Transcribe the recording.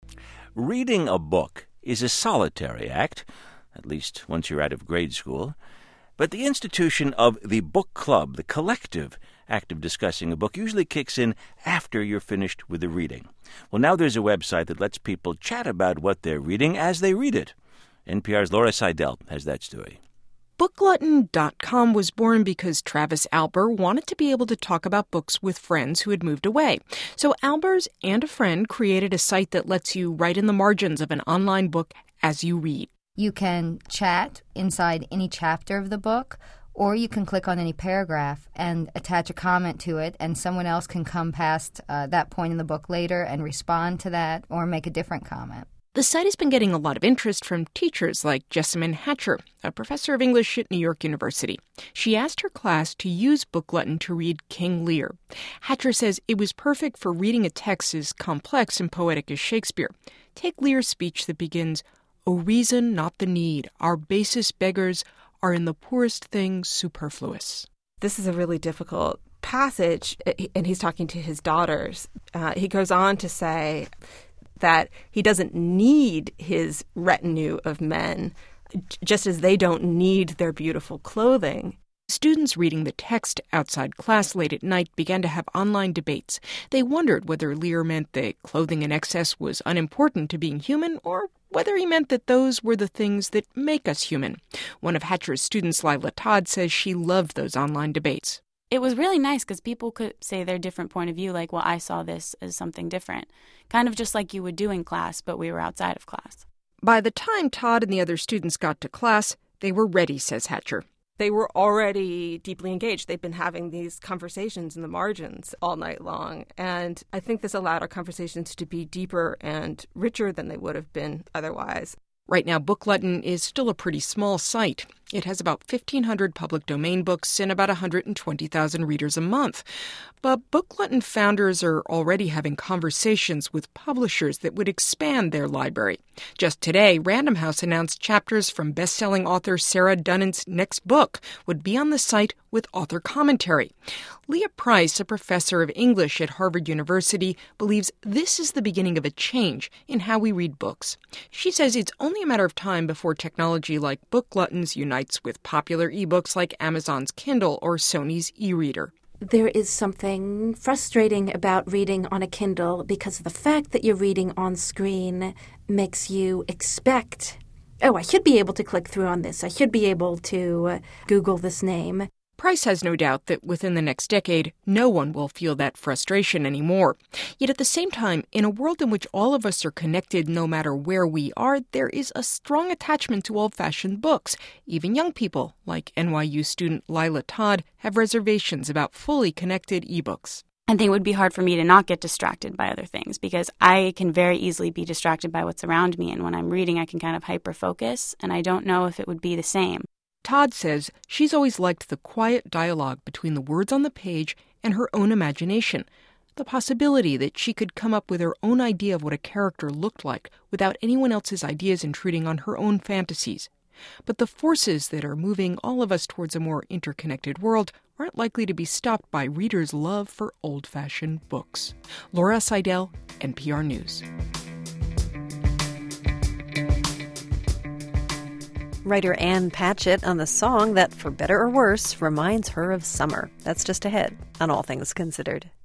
Reading a book is a solitary act, at least once you're out of grade school. But the institution of the book club, the collective act of discussing a book, usually kicks in after you're finished with the reading. Well, now there's a website that lets people chat about what they're reading as they read it. NPR's Laura Seidel has that story. Bookglutton.com was born because Travis Alber wanted to be able to talk about books with friends who had moved away. So Albers and a friend created a site that lets you write in the margins of an online book as you read. You can chat inside any chapter of the book, or you can click on any paragraph and attach a comment to it, and someone else can come past that point in the book later and respond to that or make a different comment. The site has been getting a lot of interest from teachers like Jessamine Hatcher, a professor of English at New York University. She asked her class to use Bookglutton to read King Lear. Hatcher says it was perfect for reading a text as complex and poetic as Shakespeare. Take Lear's speech that begins, "O reason, not the need, our basest beggars are in the poorest things superfluous." This is a really difficult passage, and he's talking to his daughters. He goes on to say that he doesn't need his retinue of men, just as they don't need their beautiful clothing. Students reading the text outside class late at night began to have online debates. They wondered whether Lear meant that clothing in excess was unimportant to being human, or whether he meant that those were the things that make us human. One of Hatcher's students, Lila Todd, says she loved those online debates. It was really nice because people could say their different point of view, like, well, I saw this as something different. Kind of just like you would do in class, but we were outside of class. By the time Todd and the other students got to class, they were ready, says Hatcher. They were already deeply engaged. They've been having these conversations in the margins all night long. And I think this allowed our conversations to be deeper and richer than they would have been otherwise. Right now, Bookglutton is still a pretty small site. It has about 1,500 public domain books and about 120,000 readers a month. But Bookglutton founders are already having conversations with publishers that would expand their library. Just today, Random House announced chapters from best-selling author Sarah Dunant's next book would be on the site with author commentary. Leah Price, a professor of English at Harvard University, believes this is the beginning of a change in how we read books. She says it's only a matter of time before technology like Bookglutton's unites with popular ebooks like Amazon's Kindle or Sony's e-reader. There is something frustrating about reading on a Kindle because the fact that you're reading on screen makes you expect, oh, I should be able to click through on this. I should be able to Google this name. Price has no doubt that within the next decade, no one will feel that frustration anymore. Yet at the same time, in a world in which all of us are connected no matter where we are, there is a strong attachment to old-fashioned books. Even young people, like NYU student Lila Todd, have reservations about fully connected ebooks. I think it would be hard for me to not get distracted by other things because I can very easily be distracted by what's around me. And when I'm reading, I can kind of hyper-focus, and I don't know if it would be the same. Todd says she's always liked the quiet dialogue between the words on the page and her own imagination, the possibility that she could come up with her own idea of what a character looked like without anyone else's ideas intruding on her own fantasies. But the forces that are moving all of us towards a more interconnected world aren't likely to be stopped by readers' love for old-fashioned books. Laura Seidel, NPR News. Writer Ann Patchett on the song that, for better or worse, reminds her of summer. That's just ahead on All Things Considered.